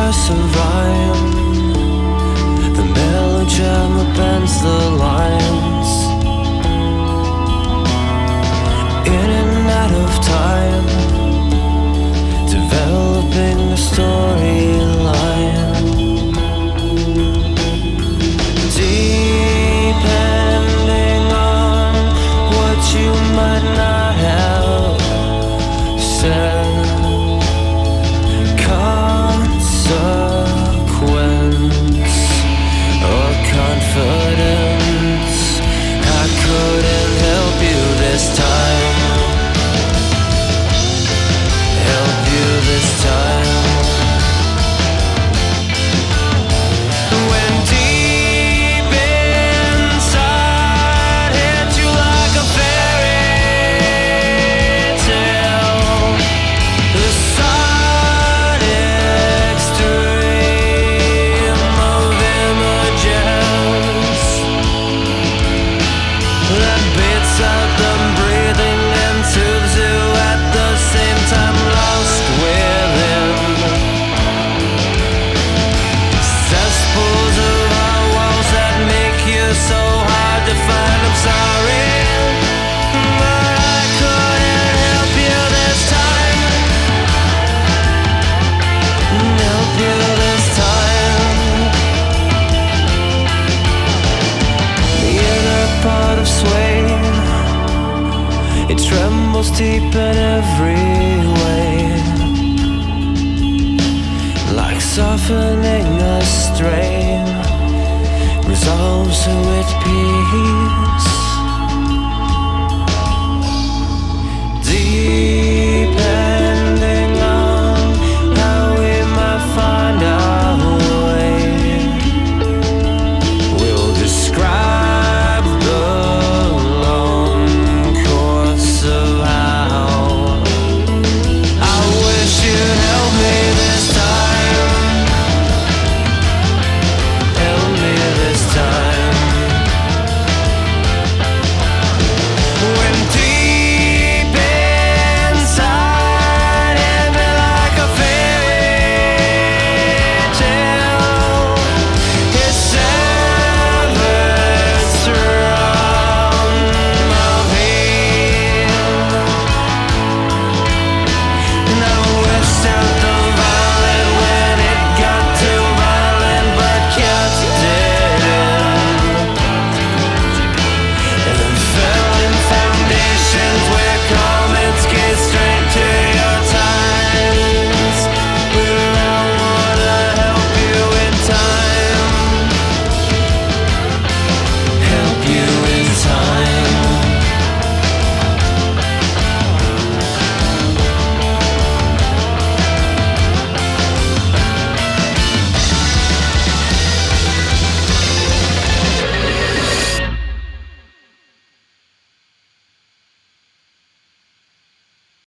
us a rhyme. The melodrama bends the lines. In and out of time, developing a storyline. Depending on what you might not have said. Consequence or confidence, I couldn't help you this time. Help you this time. When deep inside hit you like a fairy tale, the side extreme of images that beats out them breathing and soothes you at the same time, lost within cesspools of our walls that make you so hard to find. I'm sorry, but I couldn't help you this time. Help you this time. The inner part of sway, it trembles deep in every way, like softening a strain, resolves with peace.